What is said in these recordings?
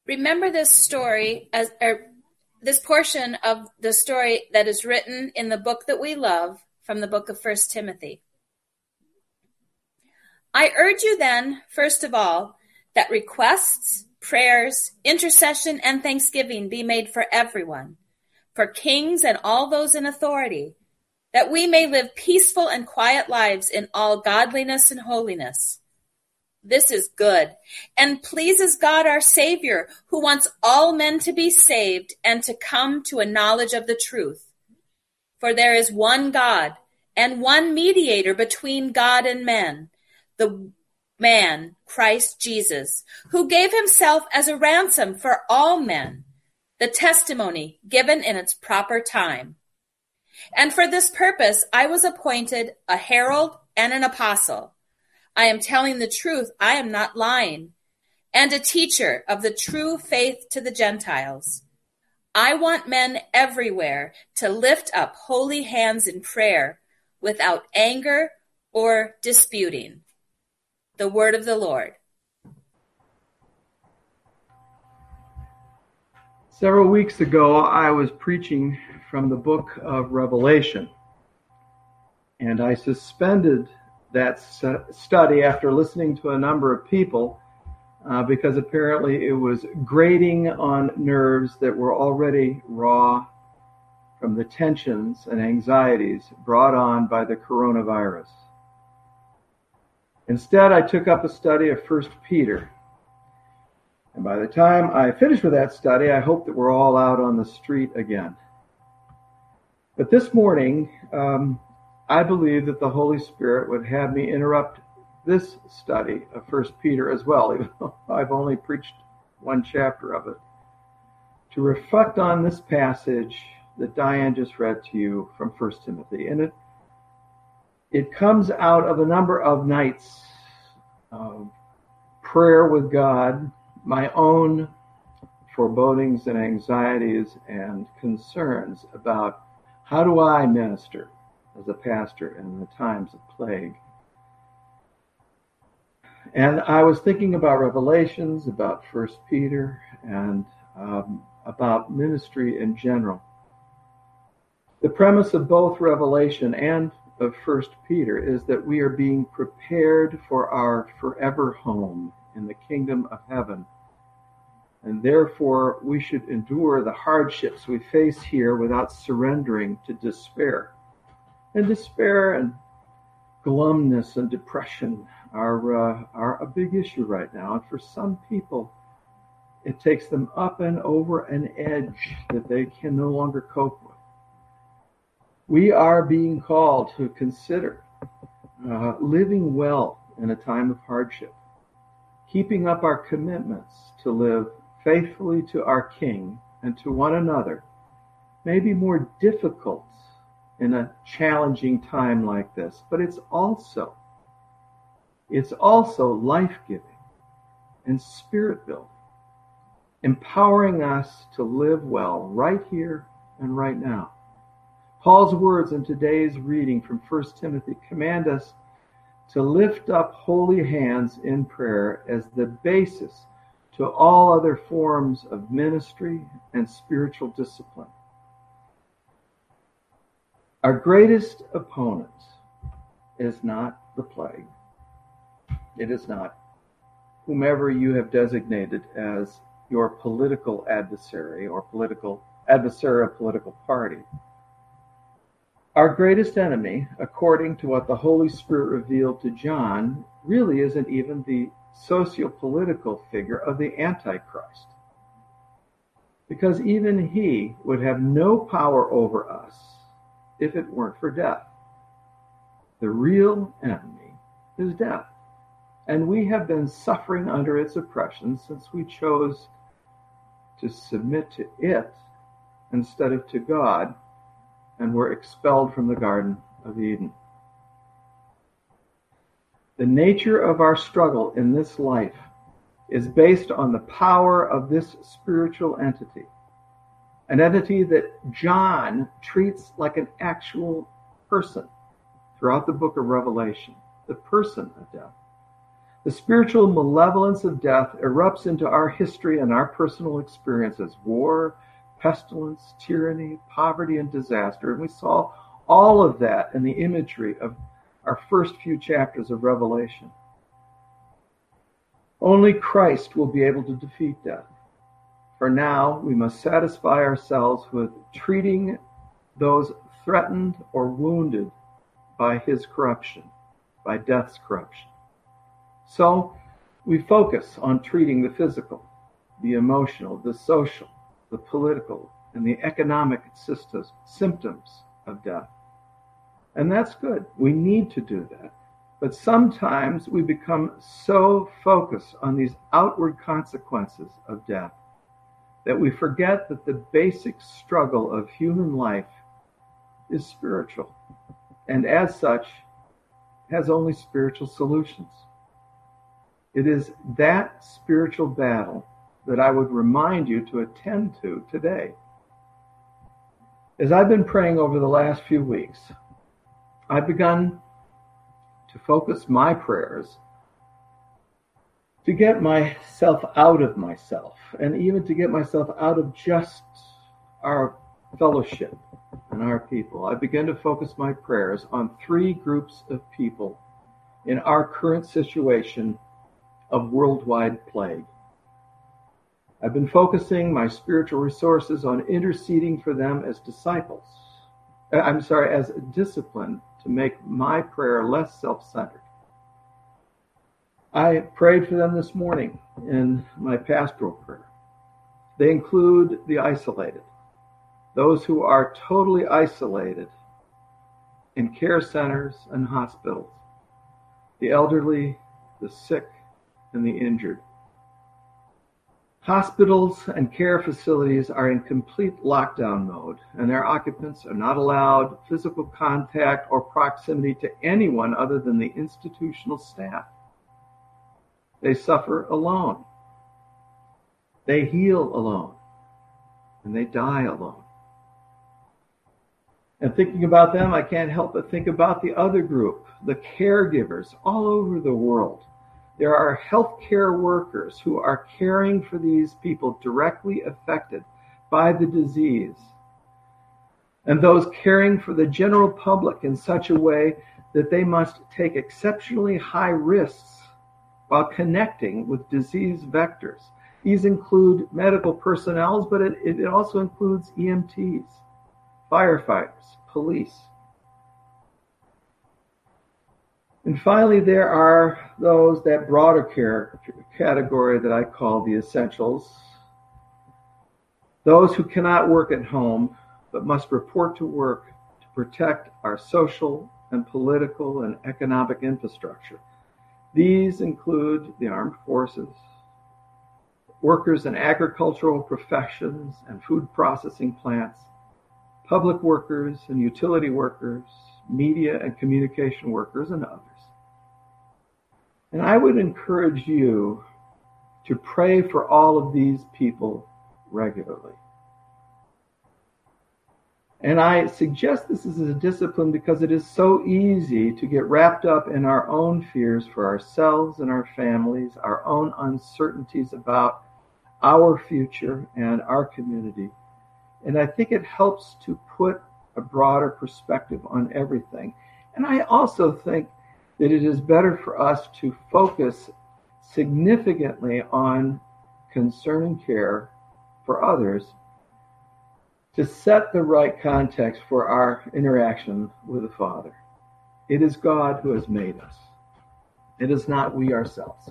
Remember this story this portion of the story that is written in the book that we love from the book of 1 Timothy. I urge you then, first of all, that requests, prayers, intercession, and thanksgiving be made for everyone, for kings and all those in authority, that we may live peaceful and quiet lives in all godliness and holiness. This is good and pleases God our Savior, who wants all men to be saved and to come to a knowledge of the truth. For there is one God and one mediator between God and men, the man, Christ Jesus, who gave himself as a ransom for all men, the testimony given in its proper time. And for this purpose I was appointed a herald and an apostle. I am telling the truth, I am not lying, and a teacher of the true faith to the Gentiles. I want men everywhere to lift up holy hands in prayer without anger or disputing. The word of the Lord. Several weeks ago, I was preaching from the book of Revelation, and I suspended that study after listening to a number of people because apparently it was grating on nerves that were already raw from the tensions and anxieties brought on by the coronavirus. Instead, I took up a study of 1 Peter. And by the time I finished with that study, I hope that we're all out on the street again. But this morning, I believe that the Holy Spirit would have me interrupt this study of 1 Peter as well, even though I've only preached one chapter of it, to reflect on this passage that Diane just read to you from 1 Timothy. And it comes out of a number of nights of prayer with God, my own forebodings and anxieties and concerns about how do I minister as a pastor in the times of plague. And I was thinking about Revelations, about 1 Peter, and about ministry in general. The premise of both Revelation and of 1 Peter is that we are being prepared for our forever home in the kingdom of heaven. And therefore, we should endure the hardships we face here without surrendering to despair. And despair and glumness and depression are a big issue right now. And for some people, it takes them up and over an edge that they can no longer cope with. We are being called to consider living well in a time of hardship, keeping up our commitments to live faithfully to our King and to one another may be more difficult in a challenging time like this, but it's also life-giving and spirit-building, empowering us to live well right here and right now. Paul's words in today's reading from 1 Timothy command us to lift up holy hands in prayer as the basis to all other forms of ministry and spiritual discipline. Our greatest opponent is not the plague. It is not whomever you have designated as your political adversary or adversary of political party. Our greatest enemy, according to what the Holy Spirit revealed to John, really isn't even the socio-political figure of the Antichrist, because even he would have no power over us if it weren't for death. The real enemy is death, and we have been suffering under its oppression since we chose to submit to it instead of to God, and were expelled from the Garden of Eden. The nature of our struggle in this life is based on the power of this spiritual entity, an entity that John treats like an actual person throughout the book of Revelation, the person of death. The spiritual malevolence of death erupts into our history and our personal experiences: war, pestilence, tyranny, poverty, and disaster. And we saw all of that in the imagery of our first few chapters of Revelation. Only Christ will be able to defeat death. For now, we must satisfy ourselves with treating those threatened or wounded by his corruption, by death's corruption. So we focus on treating the physical, the emotional, the social, the political, and the economic symptoms of death. And that's good. We need to do that. But sometimes we become so focused on these outward consequences of death that we forget that the basic struggle of human life is spiritual, and as such, has only spiritual solutions. It is that spiritual battle that I would remind you to attend to today. As I've been praying over the last few weeks, I've begun to focus my prayers to get myself out of myself, and even to get myself out of just our fellowship and our people. I began to focus my prayers on 3 groups of people in our current situation of worldwide plague. I've been focusing my spiritual resources on interceding for them as as discipline to make my prayer less self-centered. I prayed for them this morning in my pastoral prayer. They include the isolated, those who are totally isolated in care centers and hospitals, the elderly, the sick, and the injured. Hospitals and care facilities are in complete lockdown mode, and their occupants are not allowed physical contact or proximity to anyone other than the institutional staff. They suffer alone. They heal alone. And they die alone. And thinking about them, I can't help but think about the other group, the caregivers all over the world. There are healthcare workers who are caring for these people directly affected by the disease, and those caring for the general public in such a way that they must take exceptionally high risks while connecting with disease vectors. These include medical personnel, but it also includes EMTs, firefighters, police. And finally, there are that broader care category that I call the essentials. Those who cannot work at home, but must report to work to protect our social and political and economic infrastructure. These include the armed forces, workers in agricultural professions and food processing plants, public workers and utility workers, media and communication workers, and others. And I would encourage you to pray for all of these people regularly. And I suggest this as a discipline because it is so easy to get wrapped up in our own fears for ourselves and our families, our own uncertainties about our future and our community. And I think it helps to put a broader perspective on everything. And I also think that it is better for us to focus significantly on concern and care for others to set the right context for our interaction with the Father. It is God who has made us. It is not we ourselves.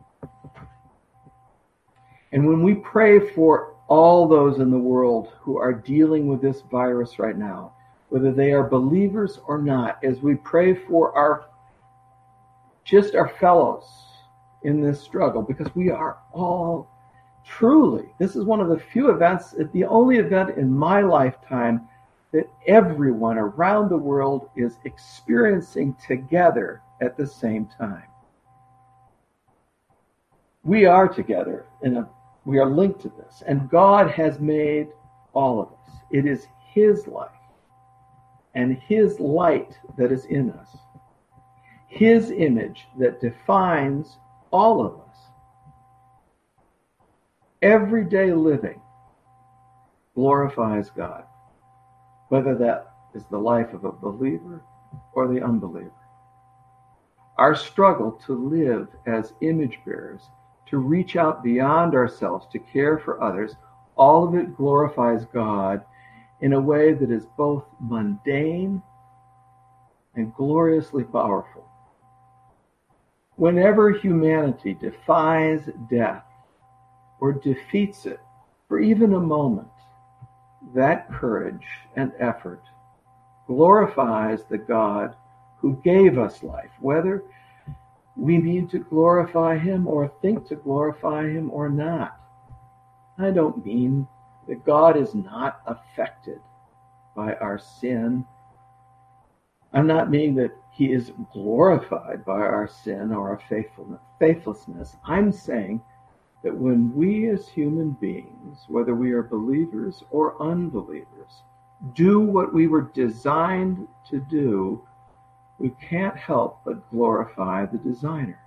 And when we pray for all those in the world who are dealing with this virus right now, whether they are believers or not, as we pray for our fellows in this struggle, because we are all truly, this is one of the few events, the only event in my lifetime that everyone around the world is experiencing together at the same time. We are together, we are linked to this, and God has made all of us. It is His life and His light that is in us, His image that defines all of us, everyday living glorifies God, whether that is the life of a believer or the unbeliever. Our struggle to live as image bearers, to reach out beyond ourselves, to care for others, all of it glorifies God in a way that is both mundane and gloriously powerful. Whenever humanity defies death or defeats it for even a moment, that courage and effort glorifies the God who gave us life, whether we need to glorify him or think to glorify him or not. I don't mean that God is not affected by our sin. I'm not meaning that he is glorified by our sin or our faithlessness. I'm saying that when we as human beings, whether we are believers or unbelievers, do what we were designed to do, we can't help but glorify the designer.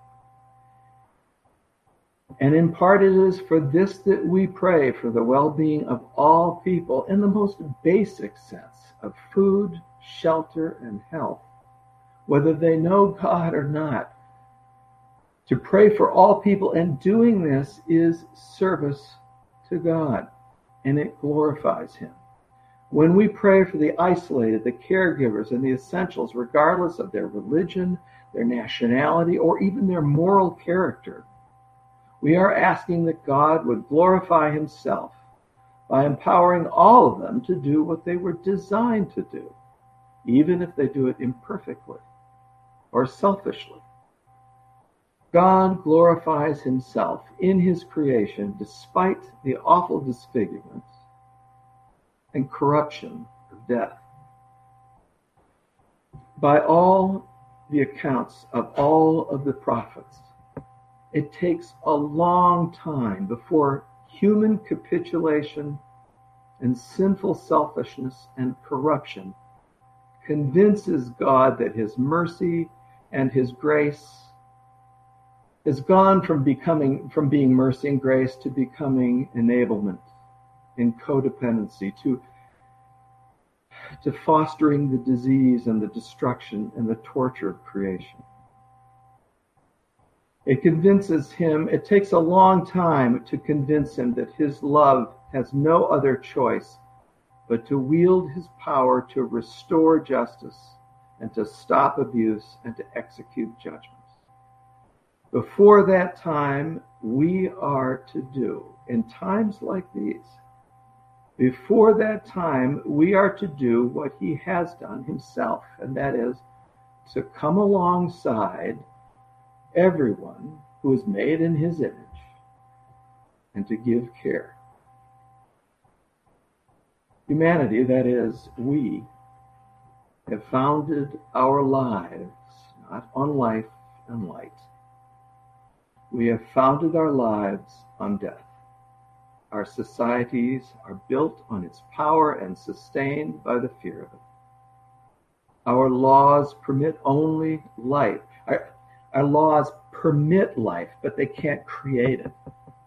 And in part it is for this that we pray for the well-being of all people in the most basic sense of food, shelter, and health, whether they know God or not. To pray for all people, and doing this is service to God, and it glorifies him. When we pray for the isolated, the caregivers, and the essentials, regardless of their religion, their nationality, or even their moral character, we are asking that God would glorify himself by empowering all of them to do what they were designed to do, even if they do it imperfectly or selfishly. God glorifies himself in his creation despite the awful disfigurement and corruption of death. By all the accounts of all of the prophets, it takes a long time before human capitulation and sinful selfishness and corruption convinces God that his mercy and his grace has gone from being mercy and grace to becoming enablement and codependency, to fostering the disease and the destruction and the torture of creation. It convinces him, it takes a long time to convince him that his love has no other choice but to wield his power to restore justice and to stop abuse and to execute judgments. Before that time, we are to do, in times like these, before that time, we are to do what he has done himself, and that is to come alongside everyone who is made in his image and to give care. Humanity, that is, we, have founded our lives not on life and light. We have founded our lives on death. Our societies are built on its power and sustained by the fear of it. Our laws permit only life. Our laws permit life, but they can't create it.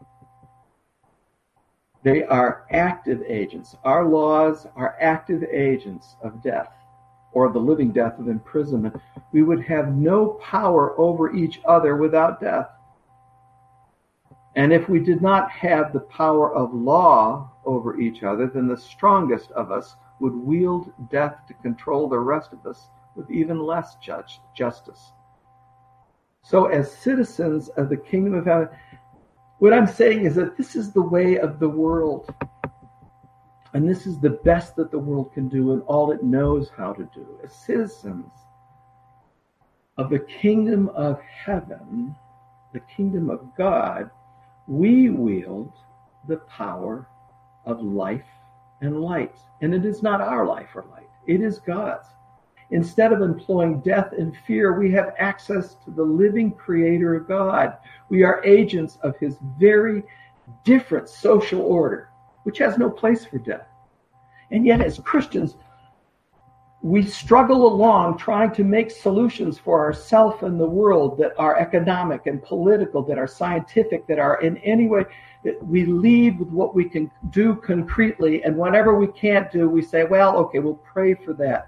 They are active agents. Our laws are active agents of death, or the living death of imprisonment. We would have no power over each other without death. And if we did not have the power of law over each other, then the strongest of us would wield death to control the rest of us with even less justice. So as citizens of the kingdom of heaven, what I'm saying is that this is the way of the world. And this is the best that the world can do and all it knows how to do. As citizens of the kingdom of heaven, the kingdom of God, we wield the power of life and light. And it is not our life or light. It is God's. Instead of employing death and fear, we have access to the living creator of God. We are agents of his very different social order, which has no place for death. And yet as Christians, we struggle along trying to make solutions for ourselves and the world that are economic and political, that are scientific, that are in any way. We lead with what we can do concretely, and whatever we can't do, we say, well, okay, we'll pray for that.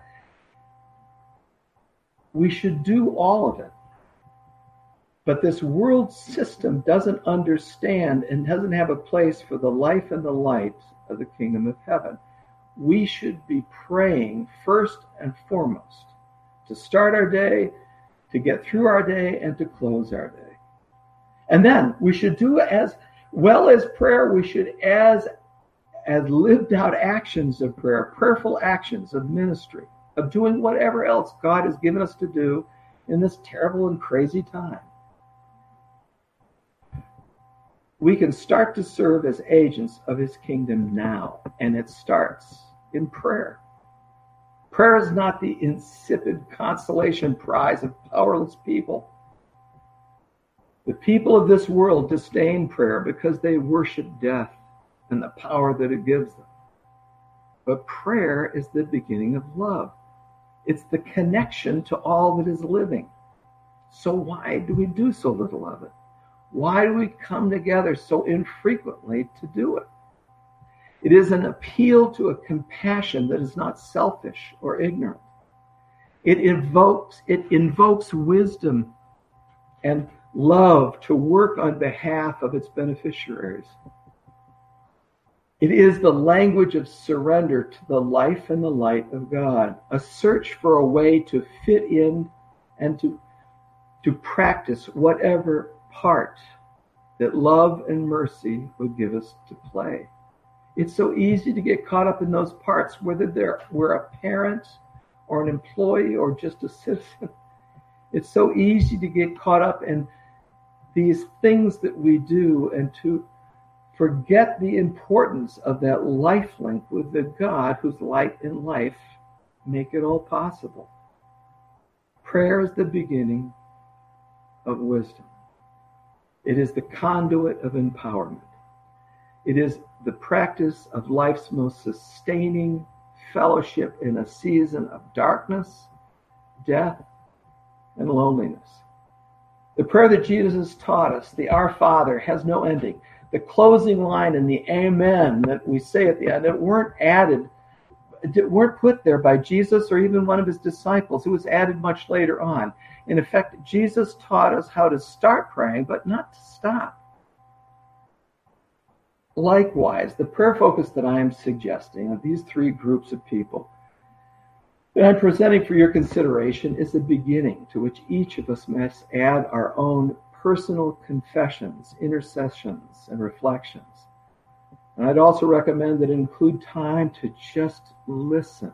We should do all of it. But this world system doesn't understand and doesn't have a place for the life and the light of the kingdom of heaven. We should be praying first and foremost to start our day, to get through our day, and to close our day. And then we should do as well as prayer, we should as lived out actions of prayer, prayerful actions of ministry, of doing whatever else God has given us to do in this terrible and crazy time. We can start to serve as agents of his kingdom now, and it starts in prayer. Prayer is not the insipid consolation prize of powerless people. The people of this world disdain prayer because they worship death and the power that it gives them. But prayer is the beginning of love. It's the connection to all that is living. So why do we do so little of it? Why do we come together so infrequently to do it? It is an appeal to a compassion that is not selfish or ignorant. It invokes wisdom and love to work on behalf of its beneficiaries. It is the language of surrender to the life and the light of God, a search for a way to fit in and to practice whatever part that love and mercy would give us to play. It's so easy to get caught up in those parts, whether we're a parent or an employee or just a citizen. It's so easy to get caught up in these things that we do and to forget the importance of that life link with the God whose light and life make it all possible. Prayer is the beginning of wisdom. It is the conduit of empowerment. It is the practice of life's most sustaining fellowship in a season of darkness, death, and loneliness. The prayer that Jesus taught us, the Our Father, has no ending. The closing line and the Amen that we say at the end, it weren't put there by Jesus or even one of his disciples. It was added much later on. In effect, Jesus taught us how to start praying, but not to stop. Likewise, the prayer focus that I am suggesting of these three groups of people that I'm presenting for your consideration is the beginning to which each of us must add our own personal confessions, intercessions, and reflections. And I'd also recommend that it include time to just listen.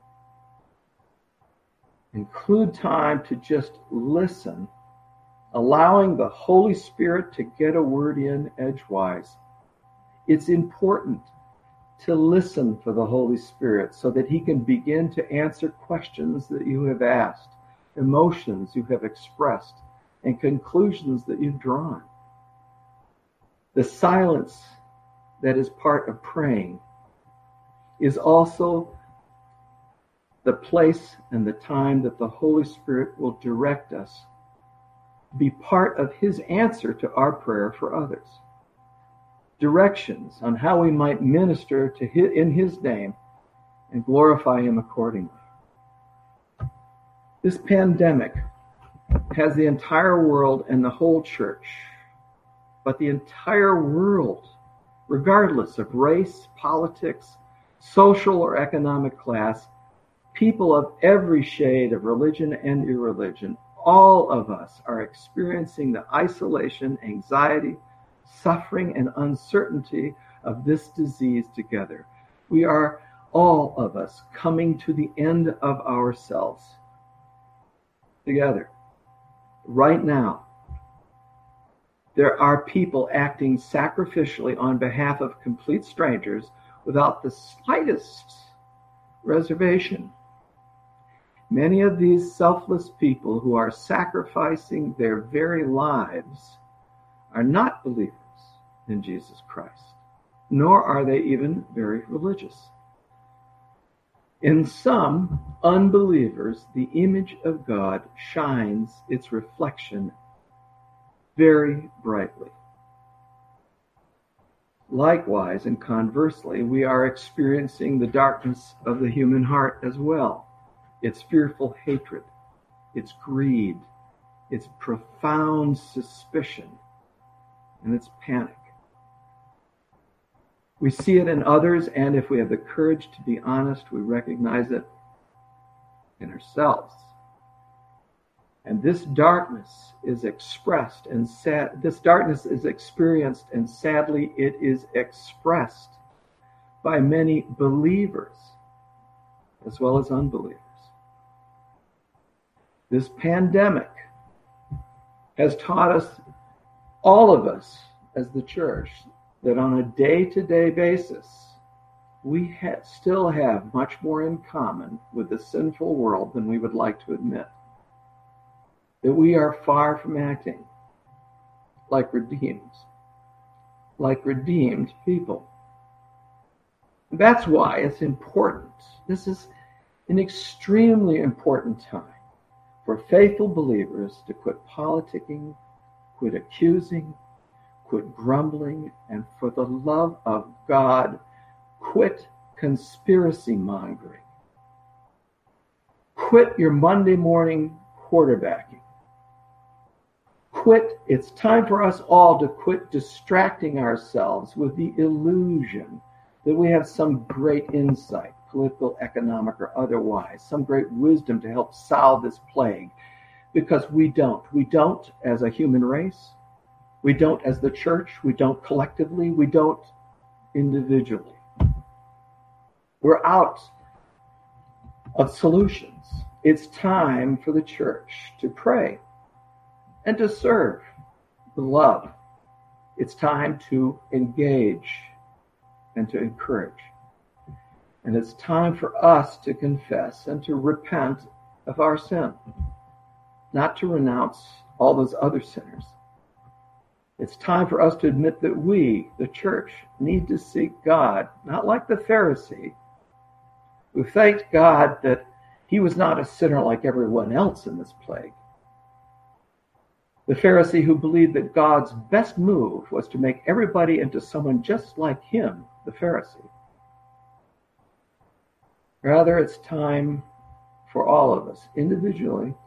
Include time to just listen, allowing the Holy Spirit to get a word in edgewise. It's important to listen for the Holy Spirit so that he can begin to answer questions that you have asked, emotions you have expressed, and conclusions that you've drawn. The silence that is part of praying is also the place and the time that the Holy Spirit will direct us, be part of his answer to our prayer for others. Directions on how we might minister to in his name and glorify him accordingly. This pandemic has the entire world and the whole church, but the entire world, regardless of race, politics, social or economic class, people of every shade of religion and irreligion, all of us are experiencing the isolation, anxiety, suffering, and uncertainty of this disease together. We are, all of us, coming to the end of ourselves together. Right now, there are people acting sacrificially on behalf of complete strangers without the slightest reservation. Many of these selfless people who are sacrificing their very lives are not believers in Jesus Christ, nor are they even very religious. In some unbelievers, the image of God shines its reflection very brightly. Likewise, and conversely, we are experiencing the darkness of the human heart as well. Its fearful hatred, its greed, its profound suspicion, and its panic. We see it in others, and if we have the courage to be honest, we recognize it in ourselves. And this darkness is expressed and this darkness is experienced, and sadly it is expressed by many believers as well as unbelievers. This pandemic has taught us, all of us as the church, that on a day-to-day basis, we still have much more in common with the sinful world than we would like to admit. That we are far from acting like redeemed people. That's why it's important. This is an extremely important time for faithful believers to quit politicking, quit accusing, quit grumbling, and for the love of God, quit conspiracy mongering. Quit your Monday morning quarterbacking. It's time for us all to quit distracting ourselves with the illusion that we have some great insight, political, economic, or otherwise, some great wisdom to help solve this plague, because we don't. We don't as a human race. We don't as the church. We don't collectively. We don't individually. We're out of solutions. It's time for the church to pray and to serve with love. It's time to engage and to encourage. And it's time for us to confess and to repent of our sin, not to renounce all those other sinners. It's time for us to admit that we, the church, need to seek God, not like the Pharisee, who thanked God that he was not a sinner like everyone else in this plague. The Pharisee who believed that God's best move was to make everybody into someone just like him, the Pharisee. Rather, it's time for all of us, individually,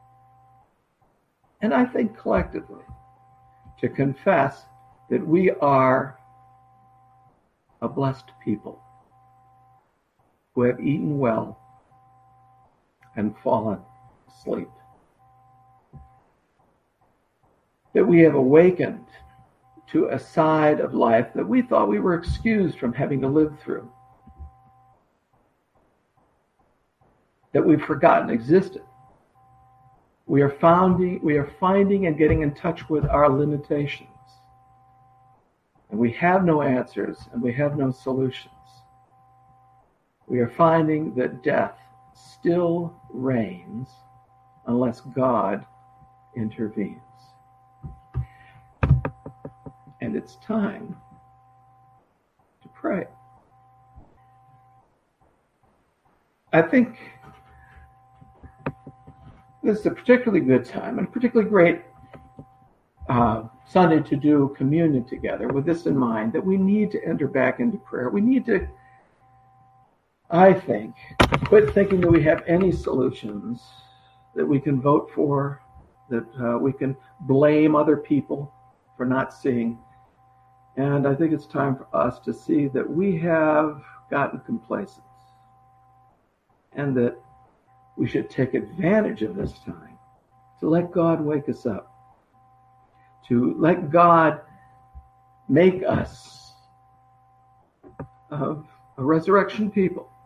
and I think collectively, to confess that we are a blessed people who have eaten well and fallen asleep. That we have awakened to a side of life that we thought we were excused from having to live through, that we've forgotten existed. We are finding and getting in touch with our limitations. And we have no answers and we have no solutions. We are finding that death still reigns unless God intervenes. And it's time to pray. I think this is a particularly good time and a particularly great Sunday to do communion together with this in mind, that we need to enter back into prayer. We need to, I think, quit thinking that we have any solutions that we can vote for, that we can blame other people for not seeing. And I think it's time for us to see that we have gotten complacent and that we should take advantage of this time to let God wake us up, to let God make us a resurrection people,